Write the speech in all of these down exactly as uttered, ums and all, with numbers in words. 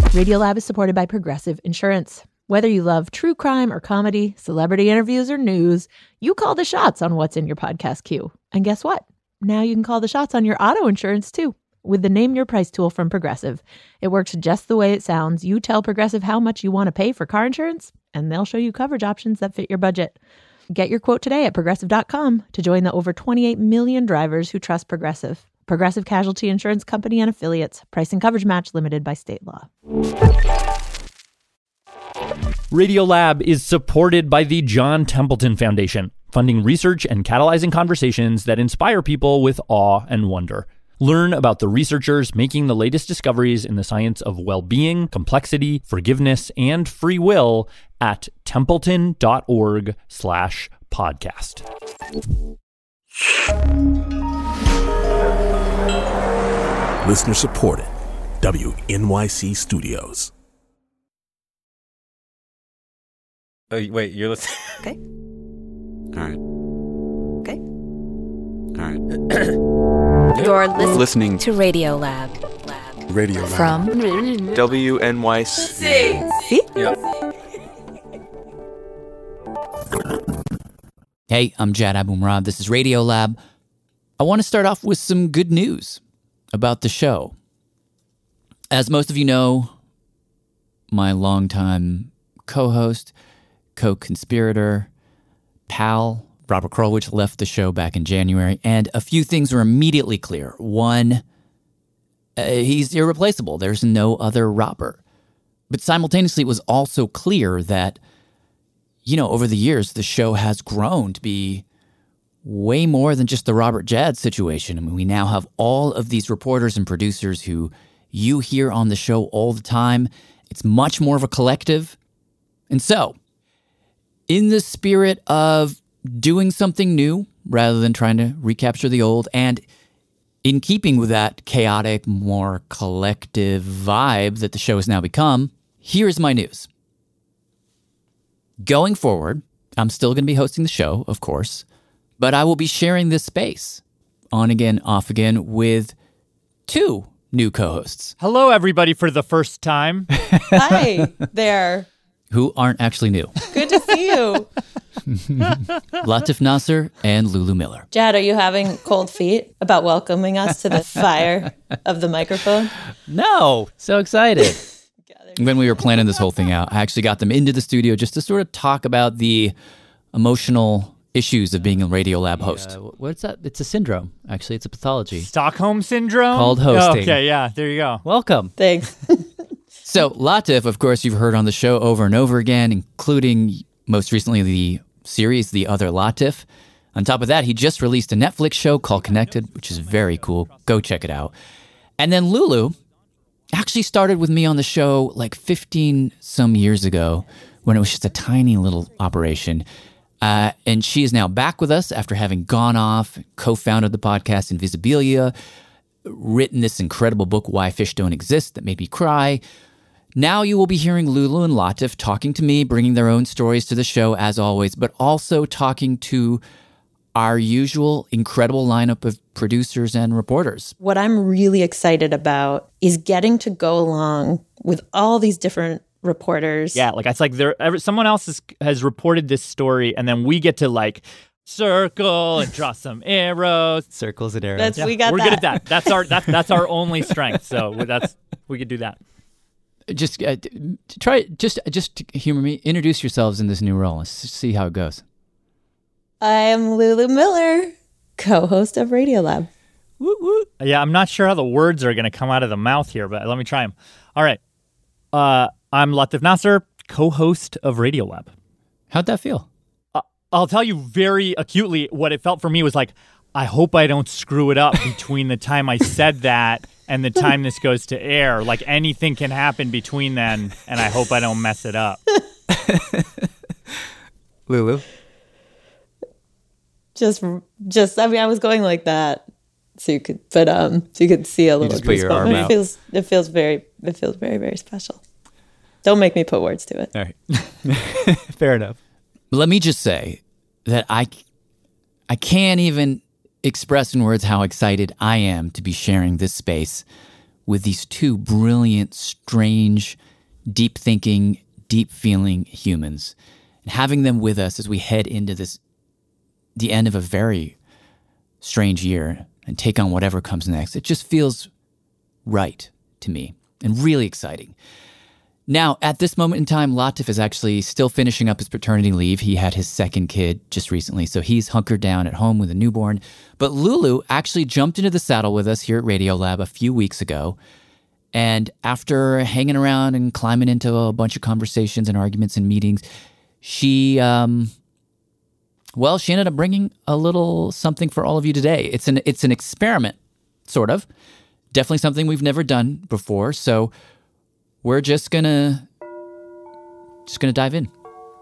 Radiolab is supported by Progressive Insurance. Whether you love true crime or comedy, celebrity interviews or news, you call the shots on what's in your podcast queue. And guess what? Now you can call the shots on your auto insurance too with the Name Your Price tool from Progressive. It works just the way it sounds. You tell Progressive how much you want to pay for car insurance, and they'll show you coverage options that fit your budget. Get your quote today at progressive dot com to join the over twenty-eight million drivers who trust Progressive. Progressive Casualty Insurance Company and Affiliates. Price and coverage match limited by state law. Radiolab is supported by the John Templeton Foundation, funding research and catalyzing conversations that inspire people with awe and wonder. Learn about the researchers making the latest discoveries in the science of well-being, complexity, forgiveness, and free will at templeton.org slash podcast. Listener supported. W N Y C Studios. Oh, wait, you're listening? Okay. All right. Okay. All right. You're lis- listening to Radiolab. Lab. Radio Lab. From W N Y C. See? Yep. Hey, I'm Jad Abumrad. This is Radiolab. I want to start off with some good news about the show. As most of you know, my longtime co-host, co-conspirator, pal, Robert Krulwich left the show back in January, and a few things were immediately clear. One, uh, he's irreplaceable. There's no other Robert. But simultaneously, it was also clear that, you know, over the years, the show has grown to be way more than just the Robert Jad situation. I mean, we now have all of these reporters and producers who you hear on the show all the time. It's much more of a collective. And so, in the spirit of doing something new rather than trying to recapture the old, and in keeping with that chaotic, more collective vibe that the show has now become, here's my news. Going forward, I'm still going to be hosting the show, of course, but I will be sharing this space, on again, off again, with two new co-hosts. Hello, everybody, for the first time. Hi there. Who aren't actually new. Good to see you. Latif Nasser and Lulu Miller. Jad, are you having cold feet about welcoming us to the fire of the microphone? No, so excited. When we were planning this whole thing out, I actually got them into the studio just to sort of talk about the emotional issues of being a Radiolab host. Uh, what's that? It's a syndrome, actually. It's a pathology. Stockholm Syndrome? Called hosting. Oh, okay, yeah, there you go. Welcome. Thanks. So Latif, of course, you've heard on the show over and over again, including most recently the series, The Other Latif. On top of that, he just released a Netflix show called Connected, which is very cool. Go check it out. And then Lulu actually started with me on the show like fifteen some years ago when it was just a tiny little operation. Uh, and she is now back with us after having gone off, co-founded the podcast Invisibilia, written this incredible book, Why Fish Don't Exist, that made me cry. Now you will be hearing Lulu and Latif talking to me, bringing their own stories to the show as always, but also talking to our usual incredible lineup of producers and reporters. What I'm really excited about is getting to go along with all these different reporters. Yeah, like it's like there ever, someone else has, has reported this story, and then we get to like circle and draw some arrows. Circles and arrows. That's Yeah, we got we're that. good at that. That's our that, that's our only strength. So that's we could do that. Just uh, try, just just humor me. Introduce yourselves in this new role. Let's see how it goes. I am Lulu Miller, co-host of Radiolab. Woo, woo. Yeah, I'm not sure how the words are going to come out of the mouth here, but let me try them. All right. Uh, I'm Latif Nasser, co-host of Radiolab. How'd that feel? Uh, I'll tell you very acutely what it felt for me was like, I hope I don't screw it up between the time I said that and the time this goes to air. Like anything can happen between then, and I hope I don't mess it up. Lulu? Just, just. I mean, I was going like that, so you could, but um, so you could see a little. just put your goosebump. arm It out. feels, it feels very, it feels very, very special. Don't make me put words to it. All right. Fair enough. Let me just say that I, I can't even express in words how excited I am to be sharing this space with these two brilliant, strange, deep-thinking, deep-feeling humans. And having them with us as we head into this, the end of a very strange year and take on whatever comes next, it just feels right to me and really exciting. Now, at this moment in time, Latif is actually still finishing up his paternity leave. He had his second kid just recently, so he's hunkered down at home with a newborn. But Lulu actually jumped into the saddle with us here at Radiolab a few weeks ago. And after hanging around and climbing into a bunch of conversations and arguments and meetings, she, um, well, she ended up bringing a little something for all of you today. It's an it's an experiment, sort of. Definitely something we've never done before. So we're just gonna just gonna dive in.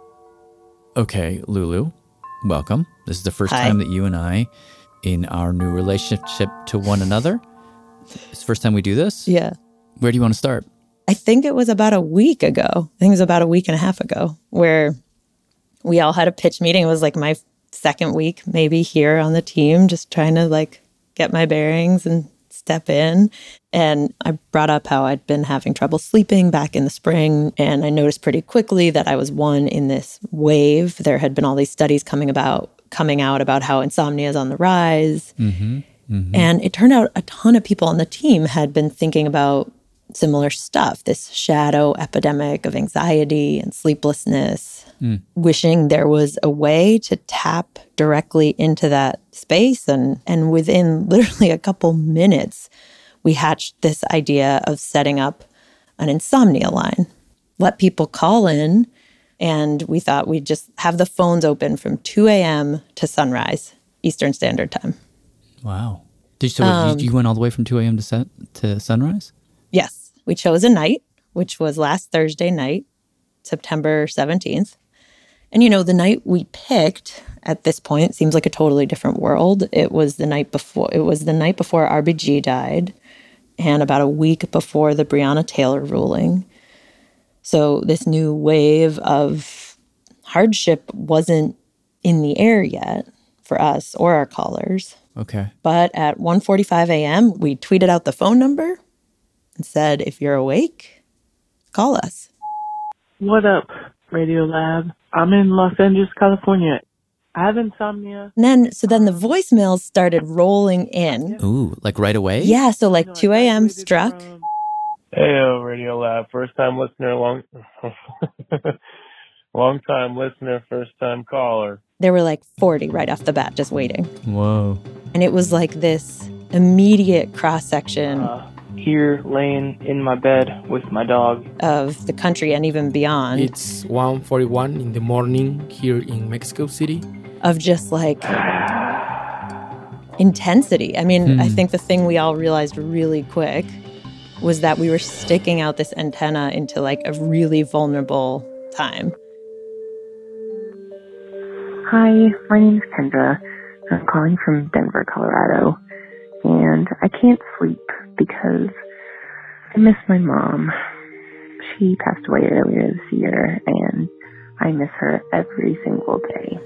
Okay, Lulu, welcome. This is the first Hi. time that you and I, in our new relationship to one another, it's the first time we do this. Yeah. Where do you want to start? I think it was about a week ago. I think it was about a week and a half ago where we all had a pitch meeting. It was like my second week maybe here on the team, just trying to like get my bearings and step in. And I brought up how I'd been having trouble sleeping back in the spring. And I noticed pretty quickly that I was one in this wave. There had been all these studies coming about, coming out about how insomnia is on the rise. Mm-hmm. Mm-hmm. And it turned out a ton of people on the team had been thinking about similar stuff, this shadow epidemic of anxiety and sleeplessness, mm. wishing there was a way to tap directly into that space. And, and within literally a couple minutes, we hatched this idea of setting up an insomnia line, let people call in, and we thought we'd just have the phones open from two a.m. to sunrise, Eastern Standard Time. Wow. Did you, so Um, you, you went all the way from two a.m. to set, to sunrise? Yes, we chose a night, which was last Thursday night, September seventeenth. And, you know, the night we picked at this point seems like a totally different world. It was the night before, it was the night before R B G died and about a week before the Breonna Taylor ruling. So this new wave of hardship wasn't in the air yet for us or our callers. Okay. But at one forty-five a.m., we tweeted out the phone number and said, if you're awake, call us. What up, Radiolab? I'm in Los Angeles, California. I have insomnia. And then, so then the voicemails started rolling in. Ooh, like right away? Yeah, so like two a.m. struck. Hey, Radiolab. First time listener, long, long time listener, first time caller. There were like forty right off the bat just waiting. Whoa. And it was like this immediate cross-section Uh, here, laying in my bed with my dog. of the country and even beyond, It's one forty-one in the morning here in Mexico City. of just like intensity. I mean, Hmm. I think the thing we all realized really quick was that we were sticking out this antenna into like a really vulnerable time. Hi, my name is Kendra. I'm calling from Denver, Colorado, and I can't sleep because I miss my mom. She passed away earlier this year, and I miss her every single day.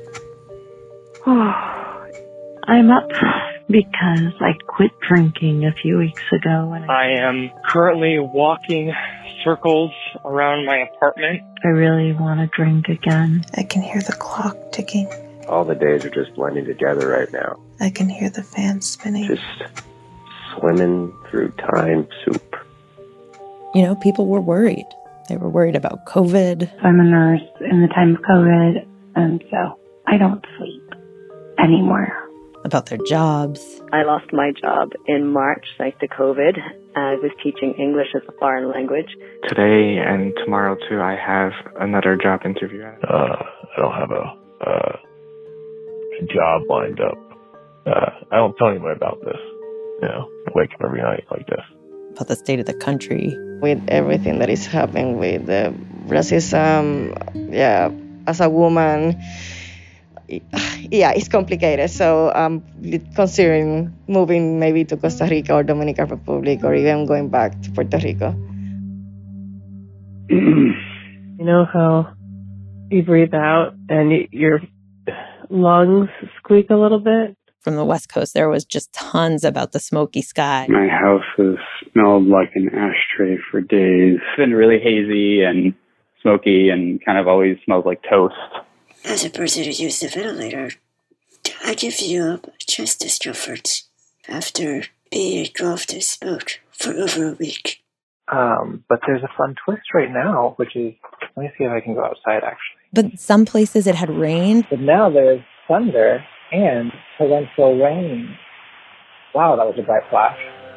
Oh, I'm up because I quit drinking a few weeks ago. And I am currently walking circles around my apartment. I really want to drink again. I can hear the clock ticking. All the days are just blending together right now. I can hear the fan spinning. Just swimming through time soup. You know, people were worried. They were worried about COVID. I'm a nurse in the time of COVID, and so I don't sleep anymore. About their jobs. I lost my job in March thanks to COVID. I was teaching English as a foreign language. Today and tomorrow, too, I have another job interview. Uh, I don't have a, uh, a job lined up. Uh, I don't tell anyone about this. You know, I wake up every night like this. About the state of the country. With everything that is happening with the racism, yeah, as a woman, yeah, it's complicated. So I'm considering moving maybe to Costa Rica or Dominican Republic or even going back to Puerto Rico. You know how you breathe out and y- your lungs squeak a little bit? From the West Coast, there was just tons about the smoky sky. My house is smelled like an ashtray for days. It's been really hazy and smoky and kind of always smells like toast. As a person who used a ventilator, I give you a chest discomfort after being engulfed in smoke for over a week. Um, but there's a fun twist right now, which is, let me see if I can go outside actually. But some places it had rained. But now there's thunder and torrential rain. Wow, that was a bright flash.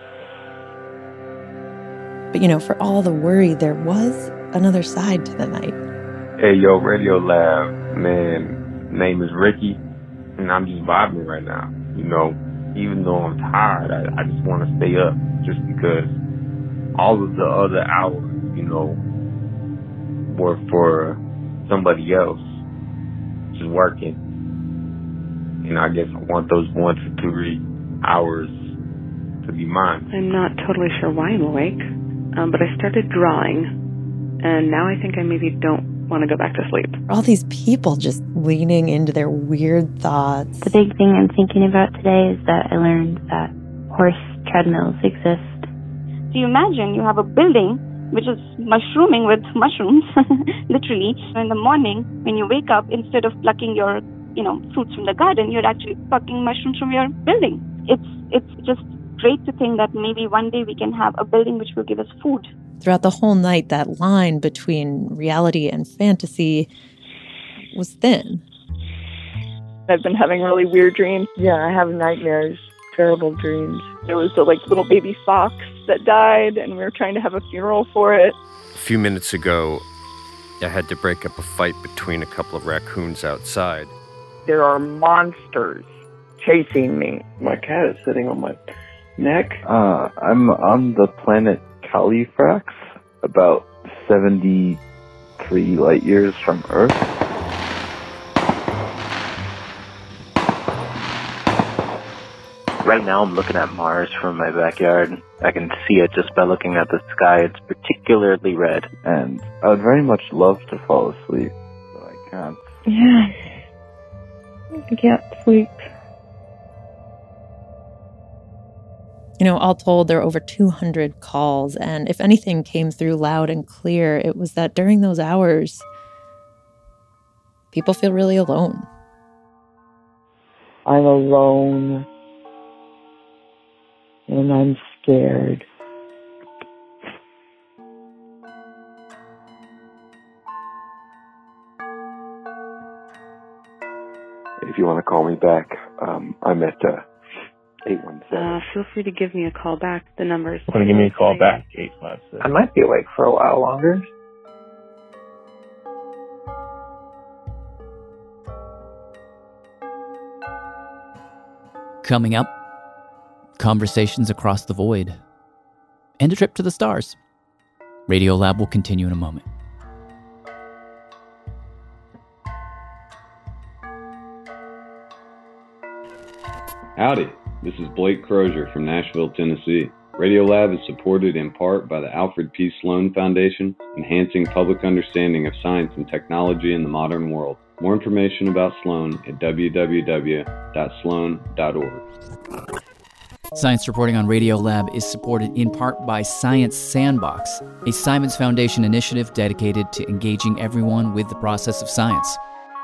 But, you know, for all the worry, there was another side to the night. Hey, yo, Radio Lab, man, name is Ricky, and I'm just vibing right now. You know, even though I'm tired, I, I just want to stay up just because all of the other hours, you know, were for somebody else just working. And I guess I want those one to three hours to be mine. I'm not totally sure why I'm awake, um, but I started drawing, and now I think I maybe don't want to go back to sleep. All these people just leaning into their weird thoughts. The big thing I'm thinking about today is that I learned that horse treadmills exist. So you imagine you have a building which is mushrooming with mushrooms, literally. In the morning, when you wake up, instead of plucking your, you know, fruits from the garden, you're actually plucking mushrooms from your building. It's it's just great to think that maybe one day we can have a building which will give us food. Throughout the whole night, that line between reality and fantasy was thin. I've been having really weird dreams. Yeah, I have nightmares, terrible dreams. There was a like little baby fox that died, and we were trying to have a funeral for it. A few minutes ago, I had to break up a fight between a couple of raccoons outside. There are monsters chasing me. My cat is sitting on my neck. Uh, I'm on the planet Califrax, about seventy-three light years from Earth. Right now I'm looking at Mars from my backyard. I can see it just by looking at the sky. It's particularly red. And I would very much love to fall asleep, but I can't. Yeah. I can't sleep. You know, all told, there were over two hundred calls, and if anything came through loud and clear, it was that during those hours, people feel really alone. I'm alone. And I'm scared. If you want to call me back, um, I'm at uh, eight one seven. Uh, feel free to give me a call back. The number's... Want to give me a call back? eight five seven. I might be awake for a while longer. Coming up, conversations across the void, and a trip to the stars. Radiolab will continue in a moment. Howdy, this is Blake Crozier from Nashville, Tennessee. Radiolab is supported in part by the Alfred P. Sloan Foundation, enhancing public understanding of science and technology in the modern world. More information about Sloan at w w w dot sloan dot org. Science reporting on Radiolab is supported in part by Science Sandbox, a Simons Foundation initiative dedicated to engaging everyone with the process of science.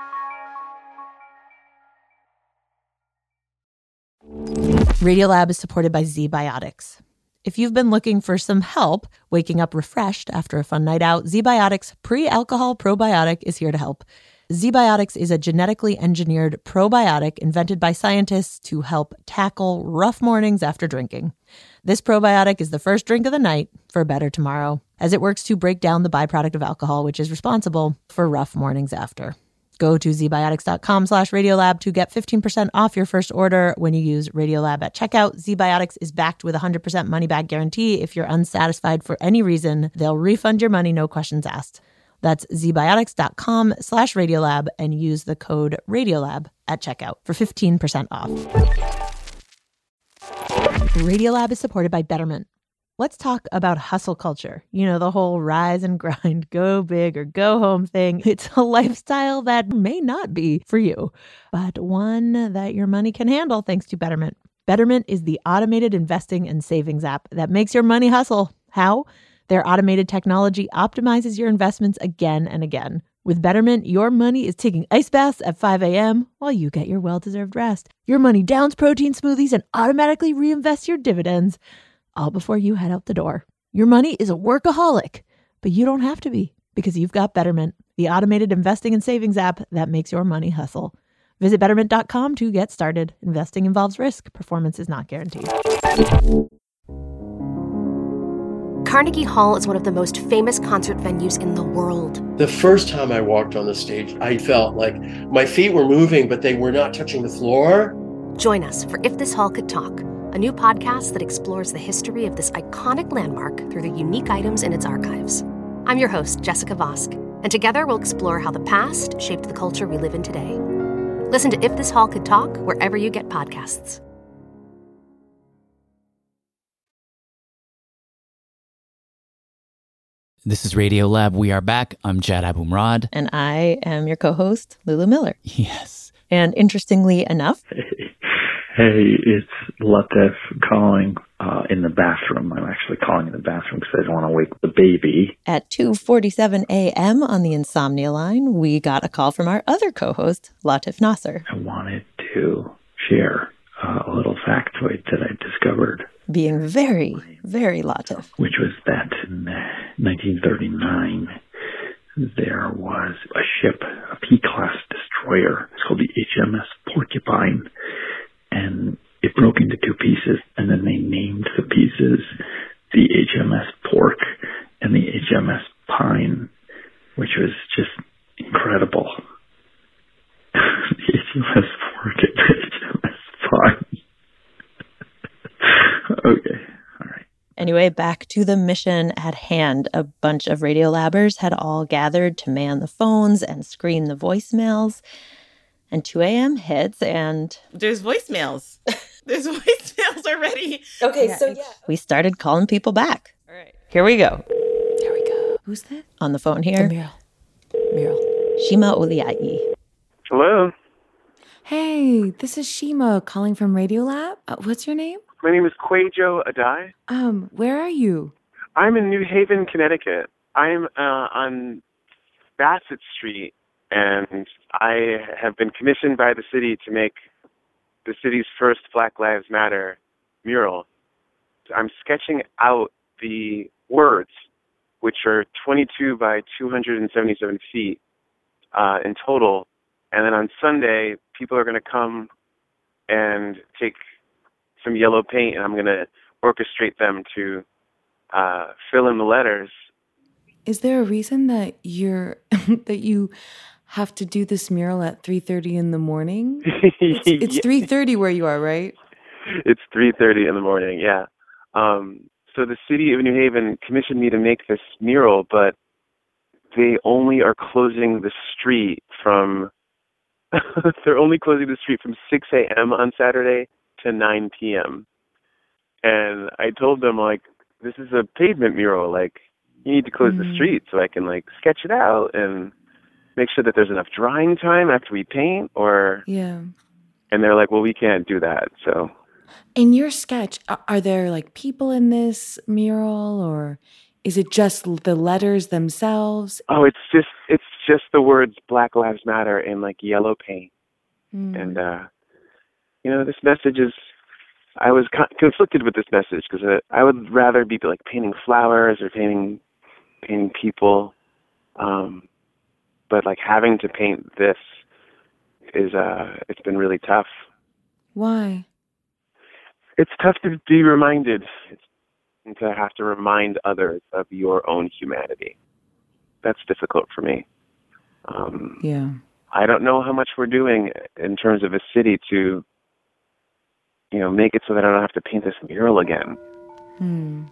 Radiolab is supported by ZBiotics. If you've been looking for some help waking up refreshed after a fun night out, ZBiotics Pre-Alcohol Probiotic is here to help. ZBiotics is a genetically engineered probiotic invented by scientists to help tackle rough mornings after drinking. This probiotic is the first drink of the night for a better tomorrow, as it works to break down the byproduct of alcohol, which is responsible for rough mornings after. Go to zbiotics.com slash Radiolab to get fifteen percent off your first order when you use Radiolab at checkout. ZBiotics is backed with a one hundred percent money-back guarantee. If you're unsatisfied for any reason, they'll refund your money, no questions asked. That's zbiotics.com slash Radiolab and use the code Radiolab at checkout for fifteen percent off. Radiolab is supported by Betterment. Let's talk about hustle culture. You know, the whole rise and grind, go big or go home thing. It's a lifestyle that may not be for you, but one that your money can handle thanks to Betterment. Betterment is the automated investing and savings app that makes your money hustle. How? Their automated technology optimizes your investments again and again. With Betterment, your money is taking ice baths at five a.m. while you get your well-deserved rest. Your money downs protein smoothies and automatically reinvests your dividends, all before you head out the door. Your money is a workaholic, but you don't have to be, because you've got Betterment, the automated investing and savings app that makes your money hustle. Visit betterment dot com to get started. Investing involves risk. Performance is not guaranteed. Carnegie Hall is one of the most famous concert venues in the world. The first time I walked on the stage, I felt like my feet were moving, but they were not touching the floor. Join us for If This Hall Could Talk, a new podcast that explores the history of this iconic landmark through the unique items in its archives. I'm your host, Jessica Vosk, and together we'll explore how the past shaped the culture we live in today. Listen to If This Hall Could Talk wherever you get podcasts. This is Radio Lab. We are back. I'm Jad Abumrad. And I am your co-host, Lulu Miller. Yes. And interestingly enough... Hey, it's Latif calling uh, in the bathroom. I'm actually calling in the bathroom because I don't want to wake the baby. At two forty-seven a.m. on the Insomnia line, we got a call from our other co-host, Latif Nasser. I wanted to share uh, a little factoid that I discovered. Being very, very Latif. Which was that in nineteen thirty-nine, there was a ship, a P-class destroyer. It's called the H M S Porcupine. And it broke into two pieces, and then they named the pieces the H M S Pork and the H M S Pine, which was just incredible. The H M S Pork and the H M S Pine. Okay, all right. Anyway, back to the mission at hand. A bunch of Radiolabbers had all gathered to man the phones and screen the voicemails. And two a.m. hits, and... There's voicemails. There's voicemails already. Okay, yeah, so yeah. We started calling people back. All right. Here we go. Here we go. Who's that? On the phone here. Miral. Miral. Shima Uliai. Hello. Hey, this is Shima calling from Radiolab. Uh, what's your name? My name is Kwejo Adai. Um, where are you? I'm in New Haven, Connecticut. I'm uh, on Bassett Street. And I have been commissioned by the city to make the city's first Black Lives Matter mural. I'm sketching out the words, which are twenty-two by two hundred seventy-seven feet uh, in total. And then on Sunday, people are going to come and take some yellow paint, and I'm going to orchestrate them to uh, fill in the letters. Is there a reason that you're that you have to do this mural at three thirty in the morning? It's, it's yeah. three thirty where you are, right? It's three thirty in the morning, yeah. Um, so the city of New Haven commissioned me to make this mural, but they only are closing the street from, they're only closing the street from six a.m. on Saturday to nine p.m. And I told them, like, this is a pavement mural, like, you need to close mm. the street so I can, like, sketch it out and make sure that there's enough drying time after we paint, or... Yeah. And they're like, well, we can't do that, so... In your sketch, are, are there, like, people in this mural, or is it just the letters themselves? Oh, it's just it's just the words Black Lives Matter in, like, yellow paint. Mm. And, uh, you know, this message is... I was con- conflicted with this message, because I would rather be, like, painting flowers or painting, painting people, um... but like having to paint this is, uh, it's been really tough. Why? It's tough to be reminded, it's, to have to remind others of your own humanity. That's difficult for me. Um, yeah. I don't know how much we're doing in terms of a city to, you know, make it so that I don't have to paint this mural again. Hmm.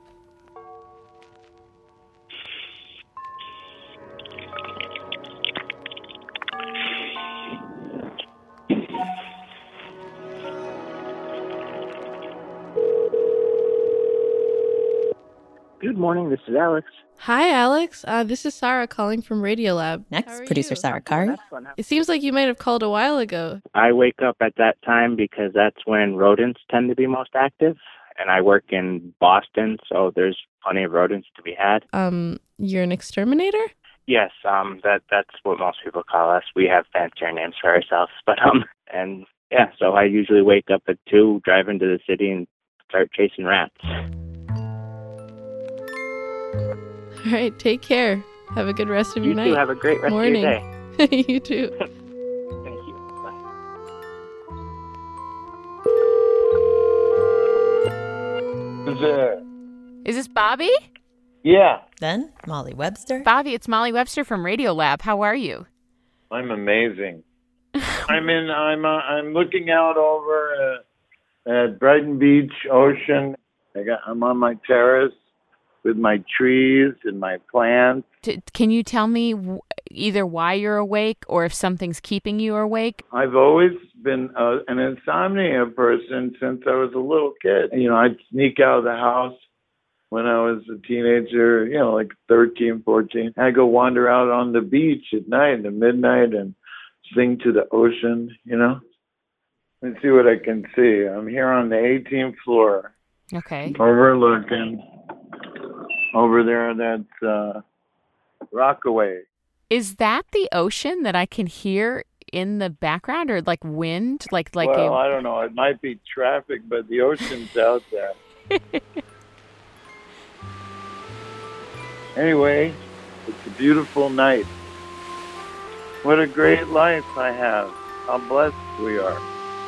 Good morning, this is Alex. Hi, Alex. Uh, this is Sarah calling from Radiolab. Next, producer Sarah Kari. It seems like you might have called a while ago. I wake up at that time because that's when rodents tend to be most active. And I work in Boston, so there's plenty of rodents to be had. Um, you're an exterminator? Yes, um, that that's what most people call us. We have fancier names for ourselves. But, um, and yeah, so I usually wake up at two, drive into the city, and start chasing rats. All right, take care. Have a good rest of You your too. night. Have a great rest Morning. of your day. You too. Thank you. Bye. Who's there? Is this Bobby? Yeah, Then Molly Webster. Bobby, it's Molly Webster from Radiolab. How are you? I'm amazing. I'm in. I'm. Uh, I'm looking out over uh, at Brighton Beach Ocean. I got. I'm on my terrace with my trees and my plants. T- can you tell me w- either why you're awake or if something's keeping you awake? I've always been uh, an insomnia person since I was a little kid. You know, I'd sneak out of the house when I was a teenager, you know, like thirteen, fourteen. I'd go wander out on the beach at night, at midnight, and sing to the ocean, you know. Let's see what I can see. I'm here on the eighteenth floor. Okay. Overlooking. Over there, that's uh, Rockaway. Is that the ocean that I can hear in the background, or like wind? Like, like well, a... I don't know. It might be traffic, but the ocean's out there. Anyway, it's a beautiful night. What a great life I have. How blessed we are.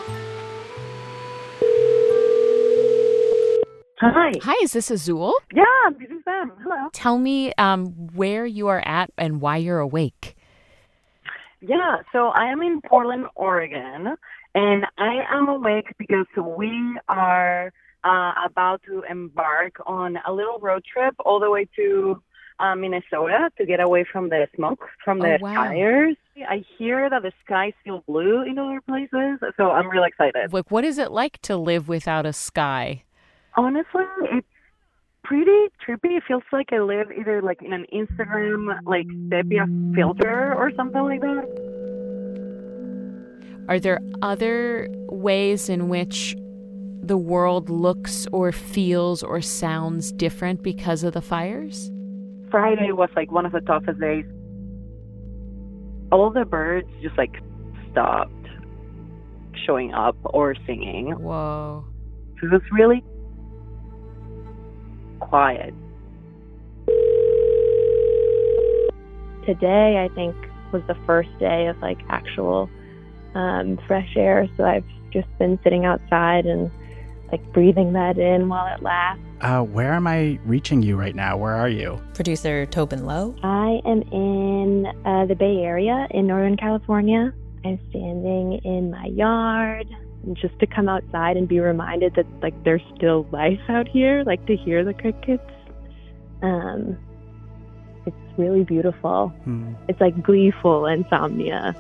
Hi. Hi, is this Azul? Yeah, this is them. Hello. Tell me um, where you are at and why you're awake. Yeah, so I am in Portland, Oregon, and I am awake because we are uh, about to embark on a little road trip all the way to uh, Minnesota to get away from the smoke from the Oh, wow. fires. I hear that the sky's still blue in other places, so I'm really excited. Like, what is it like to live without a sky? Honestly, it's pretty trippy. It feels like I live either like in an Instagram like sepia filter or something like that. Are there other ways in which the world looks or feels or sounds different because of the fires? Friday was like one of the toughest days. All the birds just like stopped showing up or singing. Whoa. So it was really quiet. Today, I think, was the first day of like actual um, fresh air. So I've just been sitting outside and like breathing that in while it lasts. Uh, where am I reaching you right now? Where are you? Producer Tobin Lowe. I am in uh, the Bay Area in Northern California. I'm standing in my yard. And just to come outside and be reminded that like there's still life out here, like to hear the crickets. Um, it's really beautiful. Hmm. It's like gleeful insomnia.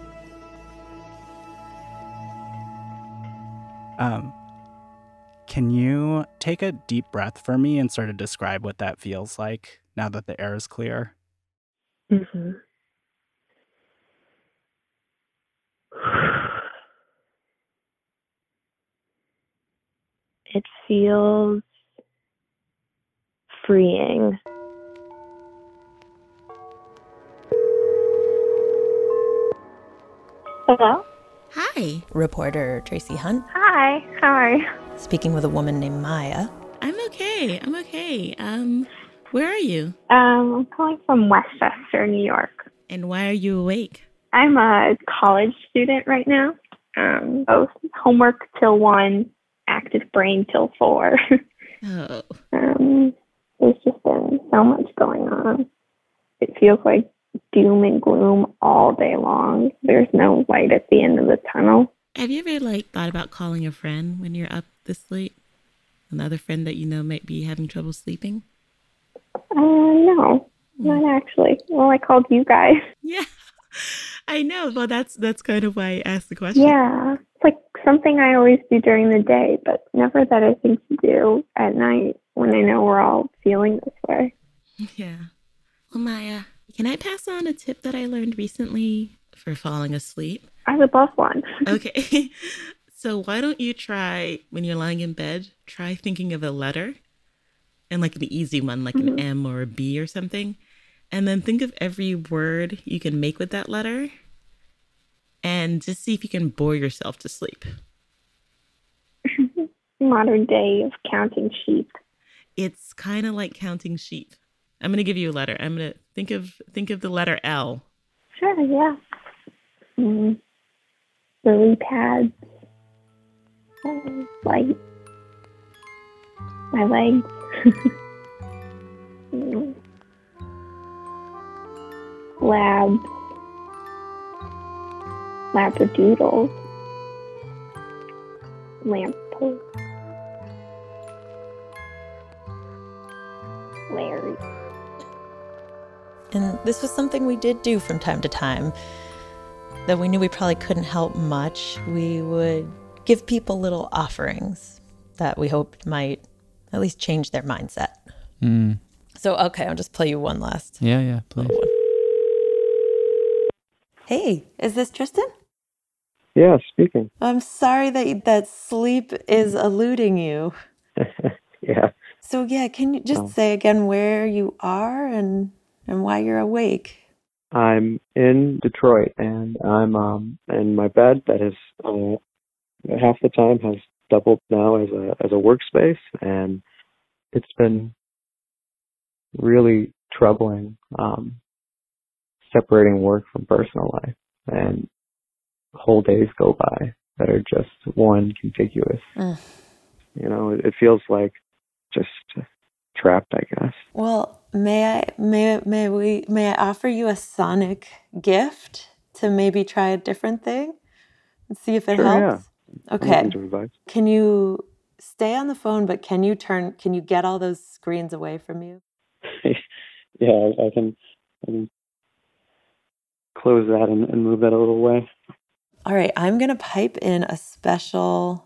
Um, can you take a deep breath for me and sort of describe what that feels like now that the air is clear? Mm-hmm. It feels freeing. Hello? Hi. Reporter Tracy Hunt. Hi, how are you? Speaking with a woman named Maya. I'm okay. I'm okay. Um, where are you? Um, I'm calling from Westchester, New York. And why are you awake? I'm a college student right now. Um, both homework till one, active brain till four. Oh. um, there's just been so much going on. It feels like doom and gloom all day long. There's no light at the end of the tunnel. Have you ever like thought about calling a friend when you're up this late? Another friend that you know might be having trouble sleeping? Uh, no, not actually. Well, I called you guys. Yeah, I know. Well, that's that's kind of why I asked the question. Yeah, it's like something I always do during the day, but never that I think to do at night when I know we're all feeling this way. Yeah. Well, Maya, can I pass on a tip that I learned recently for falling asleep? I would love one. Okay. So why don't you try, when you're lying in bed, try thinking of a letter, and like an easy one, like Mm-hmm. an M or a B or something. And then think of every word you can make with that letter and just see if you can bore yourself to sleep. Modern day of counting sheep. It's kind of like counting sheep. I'm going to give you a letter. I'm going to think of think of the letter L. Sure, yeah. Mm. Lily pads. Oh, light. My legs. Mm. Labs. Labradoodles. Lamppost. Larry. And this was something we did do from time to time, though we knew we probably couldn't help much. We would give people little offerings that we hoped might at least change their mindset. Mm. So, okay, I'll just play you one last. Yeah, yeah, please. Hey, is this Tristan? Yeah, speaking. I'm sorry that that sleep is eluding you. Yeah. So, yeah, can you just Oh. say again where you are and, and why you're awake? I'm in Detroit, and I'm um in my bed that is uh, half the time has doubled now as a as a workspace, and it's been really troubling um, separating work from personal life, and whole days go by that are just one contiguous. Mm. You know, it, it feels like just trapped, I guess. Well, may I may may we may I offer you a sonic gift to maybe try a different thing and see if it Sure, helps? I'm Okay. open to advice. Can you stay on the phone, but can you turn can you get all those screens away from you? Yeah, I, I can I can close that and, and move that a little way. All right, I'm going to pipe in a special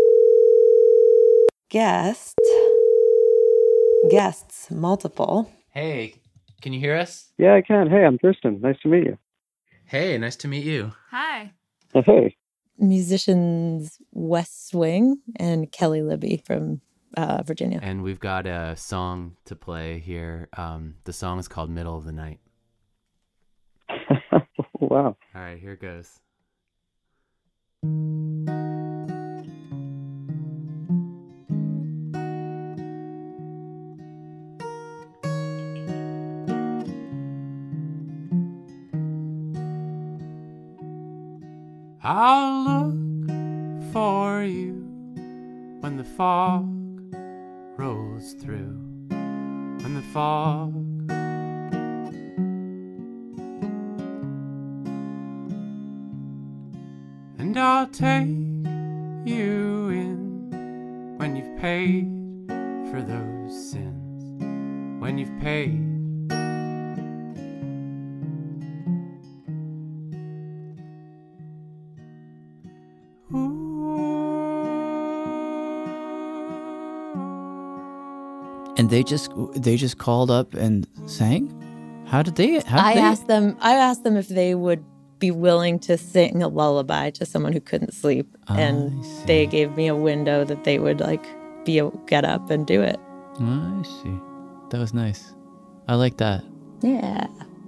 guest. Guests, multiple. Hey, can you hear us? Yeah, I can. Hey, I'm Tristan. Nice to meet you. Hey, nice to meet you. Hi. Hey. Musicians West Swing and Kelly Libby from uh, Virginia. And we've got a song to play here. Um, the song is called Middle of the Night. Wow. All right, here it goes. I'll look for you when the fog rolls through, when the fog and I'll take you in when you've paid for those sins, when you've paid. And they just they just called up and sang? How did they how did I they asked them I asked them if they would be willing to sing a lullaby to someone who couldn't sleep, and they gave me a window that they would like be a, get up and do it. I see. That was nice. I like that. Yeah.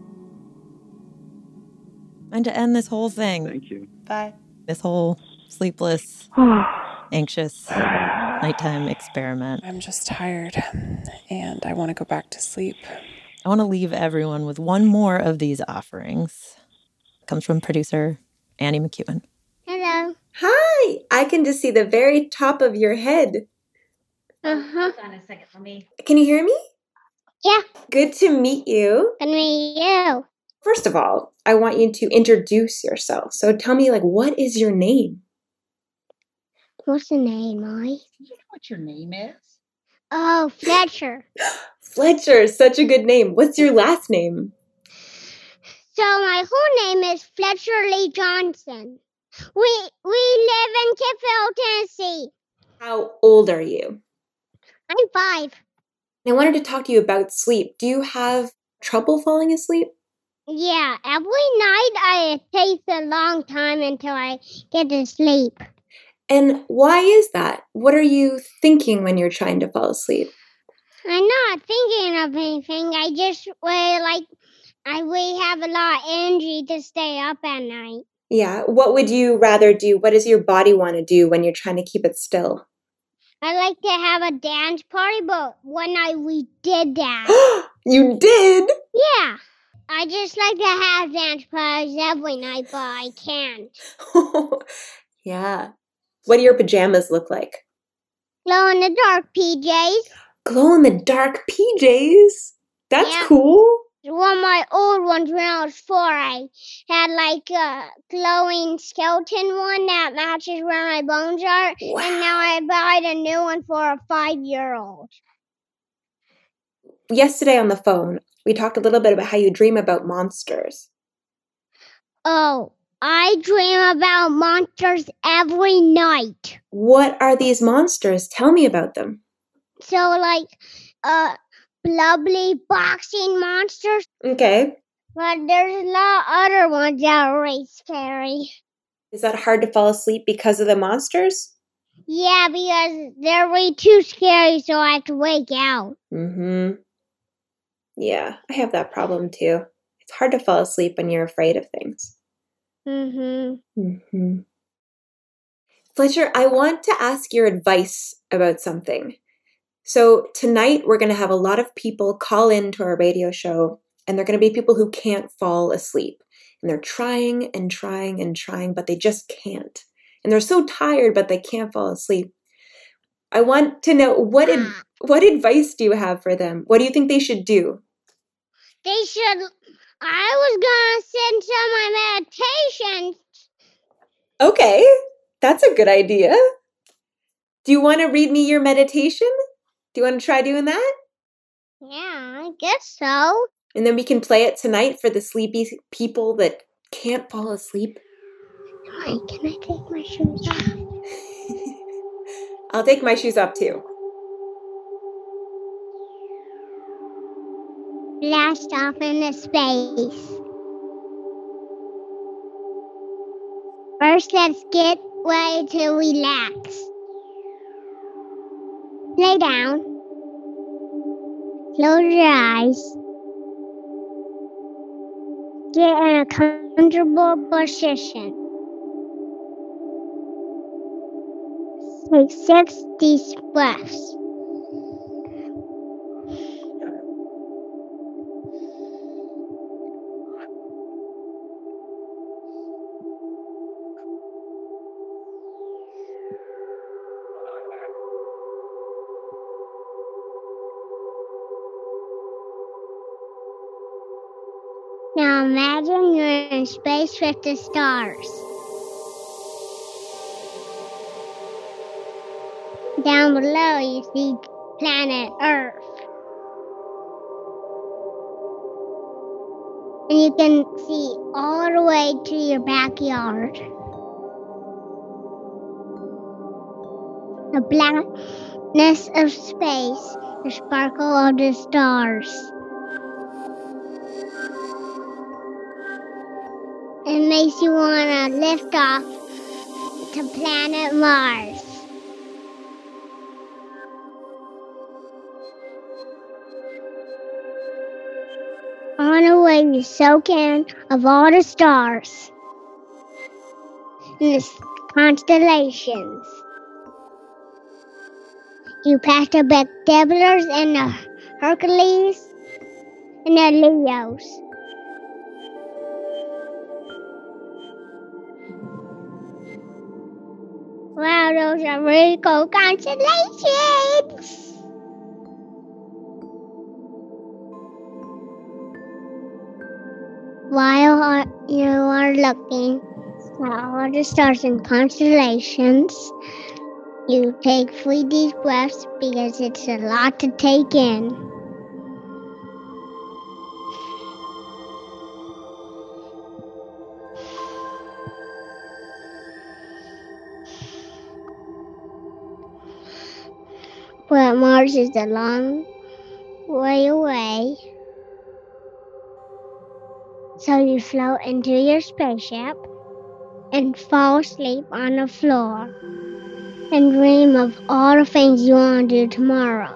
And to end this whole thing. Thank you. Bye. This whole sleepless, anxious nighttime experiment. I'm just tired and I want to go back to sleep. I want to leave everyone with one more of these offerings. It comes from producer Annie McEwen. Hello. Hi! I can just see the very top of your head. Uh-huh. Hold on a second for me. Can you hear me? Yeah. Good to meet you. Good to meet you. First of all, I want you to introduce yourself. So tell me, like, what is your name? What's the name, Molly? You know what your name is? Oh, Fletcher. Fletcher, such a good name. What's your last name? So my whole name is Fletcher Lee Johnson. We we live in Tiffville, Tennessee. How old are you? I'm five. I wanted to talk to you about sleep. Do you have trouble falling asleep? Yeah, every night I, it takes a long time until I get to sleep. And why is that? What are you thinking when you're trying to fall asleep? I'm not thinking of anything. I just well, like I we have a lot of energy to stay up at night. Yeah. What would you rather do? What does your body want to do when you're trying to keep it still? I like to have a dance party, but one night we did that. You did? Yeah. I just like to have dance parties every night, but I can't. Yeah. What do your pajamas look like? Glow in the dark P Js. Glow in the dark P Js? That's Yeah. cool. One of my old ones when I was four, I had like a glowing skeleton one that matches where my bones are. Wow. And now I bought a new one for a five-year-old. Yesterday on the phone, we talked a little bit about how you dream about monsters. Oh, I dream about monsters every night. What are these monsters? Tell me about them. So like, uh... Lovely boxing monsters. Okay. But there's a lot of other ones that are really scary. Is that hard to fall asleep because of the monsters? Yeah, because they're way too scary, so I have to wake out. Mm-hmm. Yeah, I have that problem too. It's hard to fall asleep when you're afraid of things. Mm-hmm. Mm-hmm. Fletcher, I want to ask your advice about something. So tonight we're going to have a lot of people call in to our radio show, and they're going to be people who can't fall asleep. And they're trying and trying and trying, but they just can't. And they're so tired, but they can't fall asleep. I want to know, what ad- what advice do you have for them? What do you think they should do? They should... I was going to send some of my meditations. Okay, that's a good idea. Do you want to read me your meditation? Do you want to try doing that? Yeah, I guess so. And then we can play it tonight for the sleepy people that can't fall asleep. Wait, can I take my shoes off? I'll take my shoes off too. Blast off into space. First, let's get ready to relax. Lay down. Close your eyes. Get in a comfortable position. Take six deep breaths. Now imagine you're in space with the stars. Down below you see planet Earth. And you can see all the way to your backyard. The blackness of space, the sparkle of the stars. It makes you want to lift off to planet Mars. On the way, you soak in of all the stars and the constellations. You pass the Big Dipplers and the Hercules and the Leos. Wow, those are really cool constellations. While you are looking at all the stars and constellations, you take three deep breaths because it's a lot to take in. But Mars is a long way away. So you float into your spaceship and fall asleep on the floor and dream of all the things you want to do tomorrow.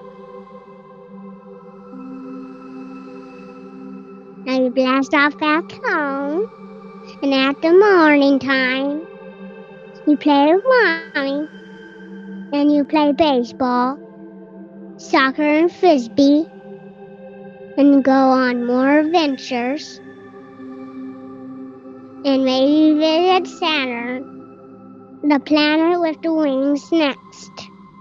Now you blast off that cone, and at the morning time, you play with Mommy, and you play baseball, soccer, and frisbee, and go on more adventures, and maybe visit Saturn, the planet with the wings, next.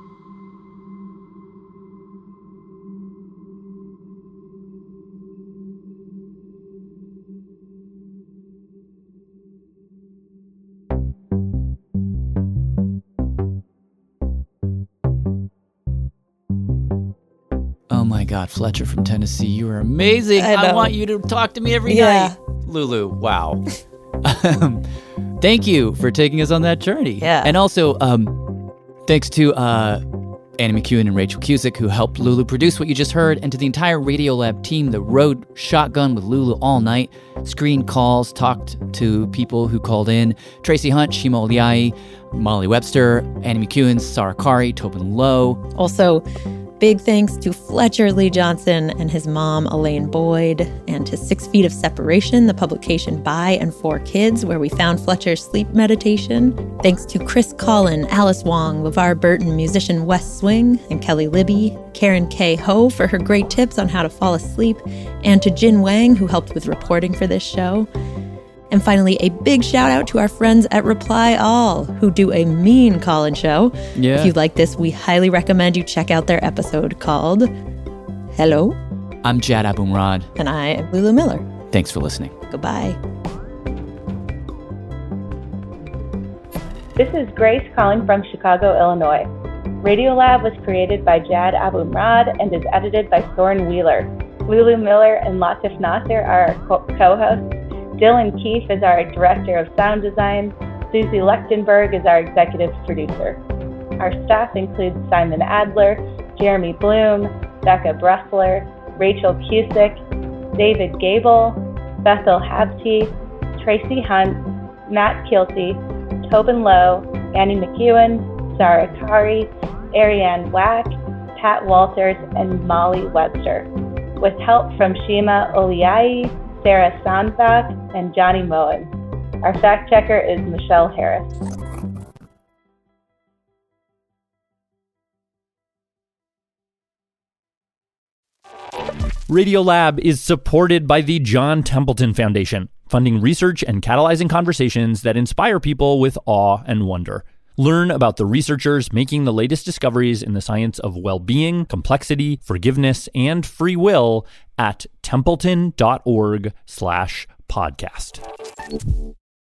Oh my God, Fletcher from Tennessee, you are amazing. I I, know. want you to talk to me every Yeah. night. Lulu, wow. Um, Thank you for taking us on that journey. Yeah. And also, um, thanks to uh, Annie McEwen and Rachel Cusick, who helped Lulu produce what you just heard, and to the entire Radiolab team that rode shotgun with Lulu all night, screened calls, talked to people who called in. Tracy Hunt, Shima Oliai, Molly Webster, Annie McEwen, Sarah Kari, Tobin Lowe. Also, big thanks to Fletcher Lee Johnson and his mom, Elaine Boyd, and to Six Feet of Separation, the publication by and for kids, where we found Fletcher's sleep meditation. Thanks to Chris Collin, Alice Wong, LeVar Burton, musician Wes Swing, and Kelly Libby, Karen K. Ho for her great tips on how to fall asleep, and to Jin Wang, who helped with reporting for this show. And finally, a big shout out to our friends at Reply All, who do a mean call-in show. Yeah. If you like this, we highly recommend you check out their episode called Hello. I'm Jad Abumrad. And I am Lulu Miller. Thanks for listening. Goodbye. This is Grace calling from Chicago, Illinois. Radiolab was created by Jad Abumrad and is edited by Soren Wheeler. Lulu Miller and Latif Nasser are our co- co-hosts. Dylan Keefe is our Director of Sound Design. Susie Lechtenberg is our Executive Producer. Our staff includes Simon Adler, Jeremy Bloom, Becca Bressler, Rachel Cusick, David Gable, Bethel Habte, Tracy Hunt, Matt Kilty, Tobin Lowe, Annie McEwen, Sarah Kari, Ariane Wack, Pat Walters, and Molly Webster, with help from Shima Oliai, Sarah Sandbach, and Johnny Moen. Our fact checker is Michelle Harris. Radiolab is supported by the John Templeton Foundation, funding research and catalyzing conversations that inspire people with awe and wonder. Learn about the researchers making the latest discoveries in the science of well-being, complexity, forgiveness, and free will at templeton.org slash podcast.